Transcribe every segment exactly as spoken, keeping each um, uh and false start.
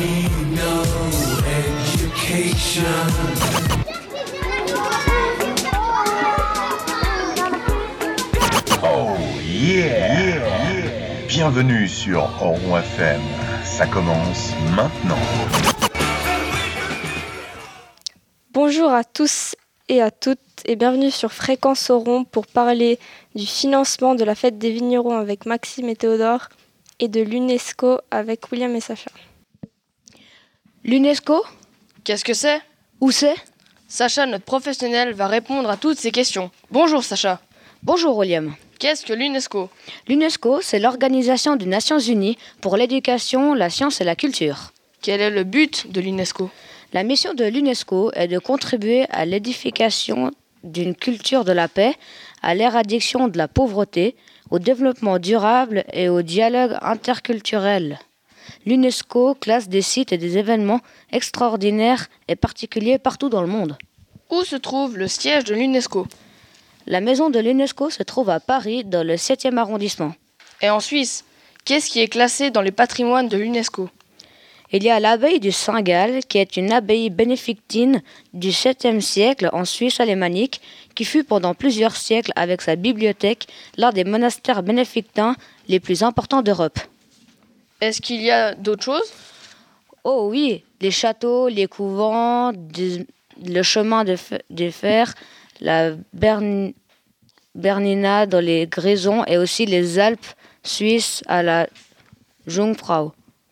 need no education. Oh yeah, yeah, yeah. Bienvenue sur Oron F M. Ça commence maintenant. Bonjour à tous et à toutes et bienvenue sur Fréquence Oron pour parler du financement de la fête des vignerons avec Maxime et Théodore et de l'UNESCO avec William et Sacha. L'UNESCO ? Qu'est-ce que c'est ? Où c'est ? Sacha, notre professionnel, va répondre à toutes ces questions. Bonjour Sacha. Bonjour William. Qu'est-ce que l'UNESCO ? L'UNESCO, c'est l'Organisation des Nations Unies pour l'éducation, la science et la culture. Quel est le but de l'UNESCO ? La mission de l'UNESCO est de contribuer à l'édification d'une culture de la paix, à l'éradication de la pauvreté, au développement durable et au dialogue interculturel. L'UNESCO classe des sites et des événements extraordinaires et particuliers partout dans le monde. Où se trouve le siège de l'UNESCO ? La maison de l'UNESCO se trouve à Paris, dans le septième arrondissement. Et en Suisse, qu'est-ce qui est classé dans le patrimoine de l'UNESCO ? Il y a l'abbaye du Saint-Gall, qui est une abbaye bénédictine du septième siècle en Suisse alémanique, qui fut pendant plusieurs siècles avec sa bibliothèque l'un des monastères bénédictins les plus importants d'Europe. Est-ce qu'il y a d'autres choses ? Oh oui, les châteaux, les couvents, de, le chemin de, f- de fer, la Bern, Bernina dans les Grisons et aussi les Alpes suisses à la Jungfrau.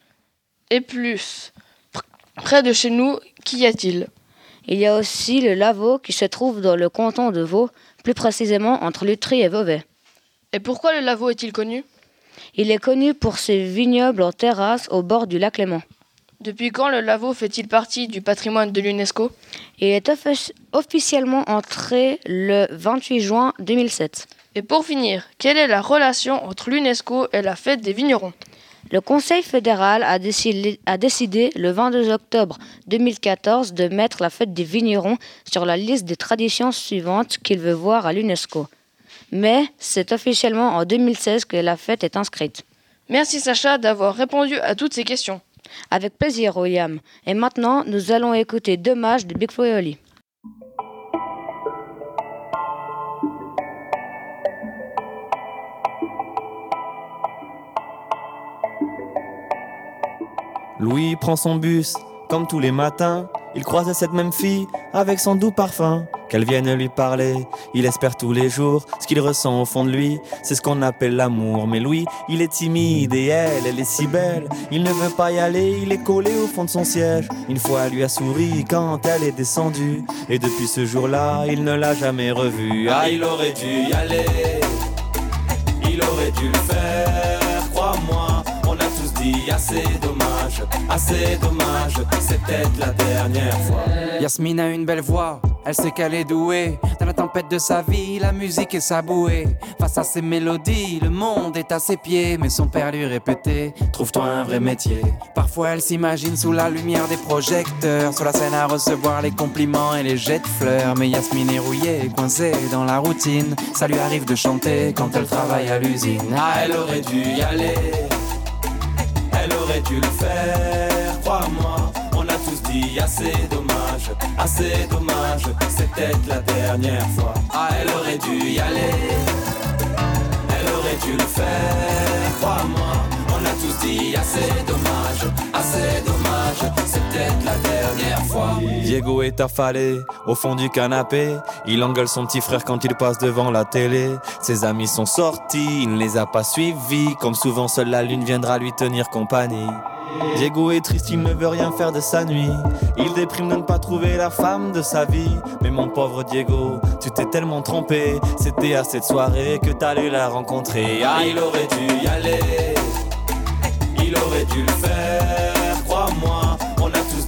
Et plus, pr- près de chez nous, qu'y a-t-il ? Il y a aussi le Lavaux qui se trouve dans le canton de Vaud, plus précisément entre Lutry et Beauvais. Et pourquoi le Lavaux est-il connu ? Il est connu pour ses vignobles en terrasse au bord du lac Léman. Depuis quand le Lavaux fait-il partie du patrimoine de l'UNESCO ? Il est offic- officiellement entré le vingt-huit juin deux mille sept. Et pour finir, quelle est la relation entre l'UNESCO et la fête des vignerons ? Le Conseil fédéral a décidé, a décidé le vingt-deux octobre deux mille quatorze de mettre la fête des vignerons sur la liste des traditions suivantes qu'il veut voir à l'UNESCO. Mais c'est officiellement en deux mille seize que la fête est inscrite. Merci Sacha d'avoir répondu à toutes ces questions. Avec plaisir, William. Et maintenant, nous allons écouter Dommage de Big Flo et Oli. Louis prend son bus, comme tous les matins. Il croise cette même fille, avec son doux parfum. Qu'elle vienne lui parler, il espère tous les jours. Ce qu'il ressent au fond de lui, c'est ce qu'on appelle l'amour. Mais Louis, il est timide et elle, elle est si belle. Il ne veut pas y aller, il est collé au fond de son siège. Une fois, elle lui a souri quand elle est descendue. Et depuis ce jour-là, il ne l'a jamais revue. Ah, il aurait dû y aller, il aurait dû le faire, crois-moi. On a tous dit assez dommage, assez dommage, c'est peut-être la dernière fois. Yasmine a une belle voix, elle sait qu'elle est douée. Dans la tempête de sa vie, la musique est sa bouée. Face à ses mélodies, le monde est à ses pieds. Mais son père lui répétait, trouve-toi un vrai métier. Parfois elle s'imagine sous la lumière des projecteurs, sur la scène à recevoir les compliments et les jets de fleurs. Mais Yasmine est rouillée, coincée dans la routine. Ça lui arrive de chanter quand elle travaille à l'usine. Ah, elle aurait dû y aller, elle aurait dû le faire, crois-moi. On a tous dit assez dommage, assez dommage, c'est peut-être la dernière fois. Ah, elle aurait dû y aller, elle aurait dû le faire, crois-moi. On a tous dit assez dommage, assez dommage, c'est peut-être la dernière fois. Diego est affalé au fond du canapé. Il engueule son petit frère quand il passe devant la télé. Ses amis sont sortis, il ne les a pas suivis. Comme souvent, seule la lune viendra lui tenir compagnie. Diego est triste, il ne veut rien faire de sa nuit. Il déprime de ne pas trouver la femme de sa vie. Mais mon pauvre Diego, tu t'es tellement trompé. C'était à cette soirée que t'allais la rencontrer. Ah, il aurait dû y aller, il aurait dû le faire, crois-moi. On a tous dit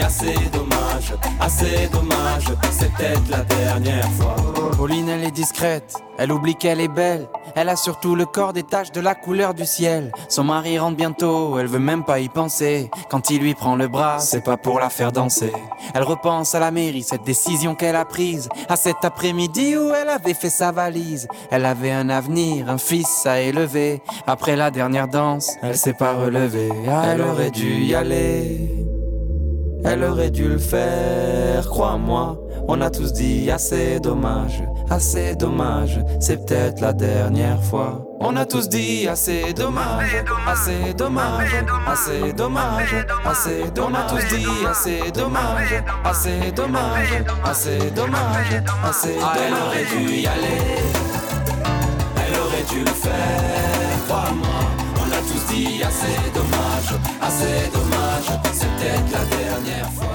assez dommage, assez dommage, c'est peut-être la dernière fois. Pauline elle est discrète, elle oublie qu'elle est belle. Elle a surtout le corps des taches de la couleur du ciel. Son mari rentre bientôt, elle veut même pas y penser. Quand il lui prend le bras, c'est pas pour la faire danser. Elle repense à la mairie, cette décision qu'elle a prise. À cet après-midi où elle avait fait sa valise. Elle avait un avenir, un fils à élever. Après la dernière danse, elle s'est pas relevée. Ah, elle aurait dû y aller, elle aurait dû le faire, crois-moi. On a tous dit assez dommage, assez dommage, c'est peut-être la dernière fois. On a tous dit assez dommage, assez dommage, assez dommage, assez dommage. On a tous dit assez dommage, assez dommage, assez dommage, assez dommage. Elle aurait dû y aller, elle aurait dû le faire, crois-moi. On a tous dit assez dommage, assez dommage, c'est peut-être la dernière fois.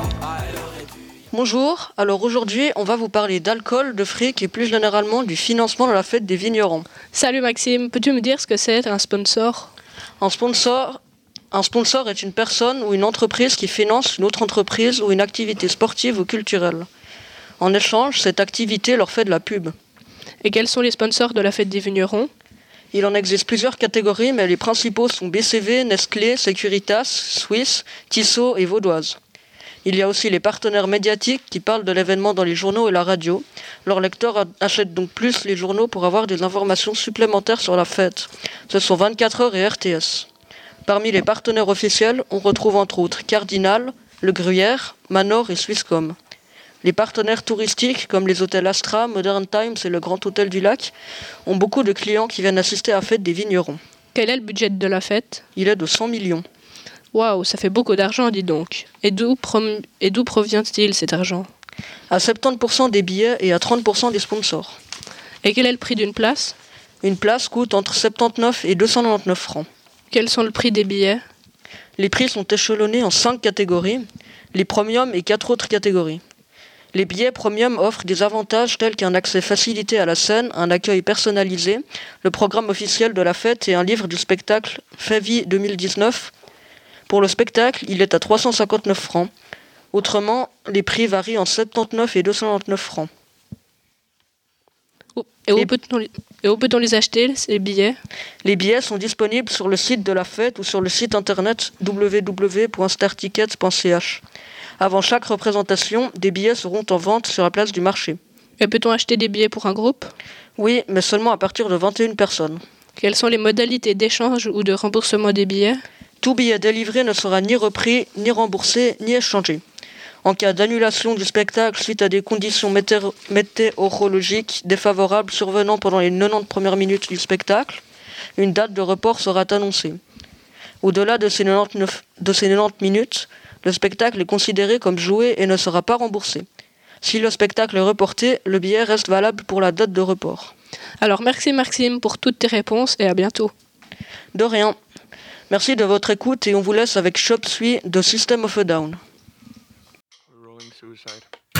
Bonjour, alors aujourd'hui on va vous parler d'alcool, de fric et plus généralement du financement de la fête des vignerons. Salut Maxime, peux-tu me dire ce que c'est un sponsor ? Un sponsor, un sponsor est une personne ou une entreprise qui finance une autre entreprise ou une activité sportive ou culturelle. En échange, cette activité leur fait de la pub. Et quels sont les sponsors de la fête des vignerons ? Il en existe plusieurs catégories, mais les principaux sont B C V, Nestlé, Securitas, Suisse, Tissot et Vaudoise. Il y a aussi les partenaires médiatiques qui parlent de l'événement dans les journaux et la radio. Leurs lecteurs achètent donc plus les journaux pour avoir des informations supplémentaires sur la fête. Ce sont vingt-quatre heures et R T S. Parmi les partenaires officiels, on retrouve entre autres Cardinal, Le Gruyère, Manor et Swisscom. Les partenaires touristiques comme les hôtels Astra, Modern Times et le Grand Hôtel du Lac ont beaucoup de clients qui viennent assister à la fête des vignerons. Quel est le budget de la fête ? Il est de cent millions. Waouh, ça fait beaucoup d'argent, dis donc. Et d'où, prom- et d'où provient-il cet argent ? À soixante-dix pour cent des billets et à trente pour cent des sponsors. Et quel est le prix d'une place ? Une place coûte entre soixante-dix-neuf et deux cent quatre-vingt-dix-neuf francs. Quels sont le prix des billets ? Les prix sont échelonnés en cinq catégories, les premiums et quatre autres catégories. Les billets premium offrent des avantages tels qu'un accès facilité à la scène, un accueil personnalisé, le programme officiel de la fête et un livre du spectacle Favy deux mille dix-neuf. Pour le spectacle, il est à trois cent cinquante-neuf francs. Autrement, les prix varient entre soixante-dix-neuf et deux cent quatre-vingt-dix-neuf francs. Et où, peut-on les... et où peut-on les acheter, ces billets ? Les billets sont disponibles sur le site de la fête ou sur le site internet w w w point star tickets point c h. Avant chaque représentation, des billets seront en vente sur la place du marché. Et peut-on acheter des billets pour un groupe ? Oui, mais seulement à partir de vingt et une personnes. Quelles sont les modalités d'échange ou de remboursement des billets ? Tout billet délivré ne sera ni repris, ni remboursé, ni échangé. En cas d'annulation du spectacle suite à des conditions météo- météorologiques défavorables survenant pendant les quatre-vingt-dix premières minutes du spectacle, une date de report sera annoncée. Au-delà de ces quatre-vingt-dix-neuf, de ces quatre-vingt-dix minutes, le spectacle est considéré comme joué et ne sera pas remboursé. Si le spectacle est reporté, le billet reste valable pour la date de report. Alors merci Maxime pour toutes tes réponses et à bientôt. De rien. Merci de votre écoute et on vous laisse avec Chop Suey de System of a Down. Rolling Suicide.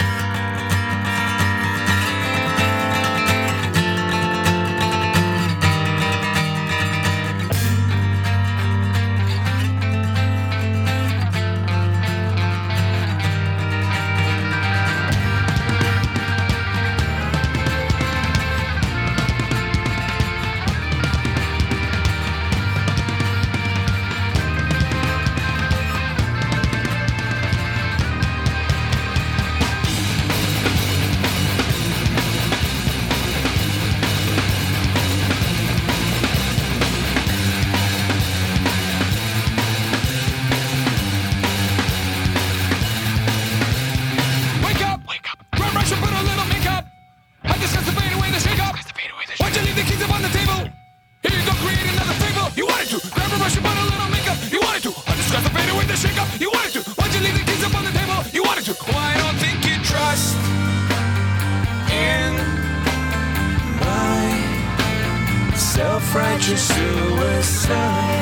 Self-righteous suicide.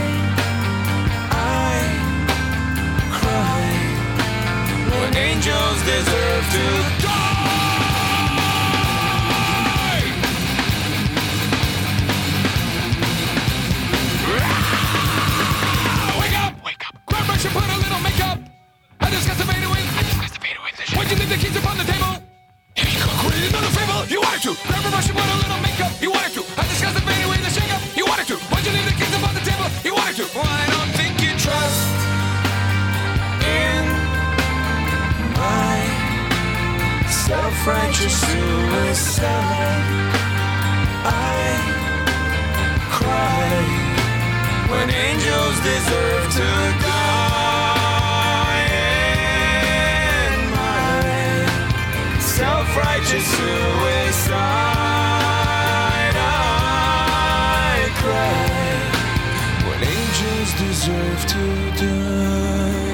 I cry when angels deserve to die. Wake up, wake up. Grab brush and put a little makeup. I just got to fade away. self-righteous suicide. I cry when angels deserve to die. And my self-righteous suicide. I cry when angels deserve to die.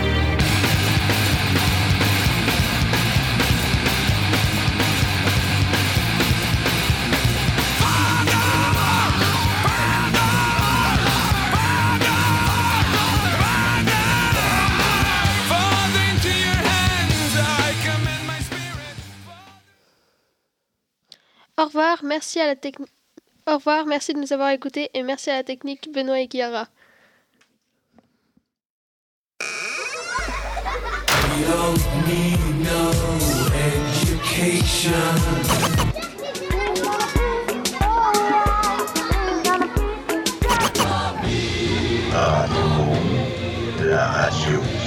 Au revoir, merci à la technique. Au revoir, merci de nous avoir écoutés et merci à la technique Benoît et Chiara. We don't need no education. Radio, la radio.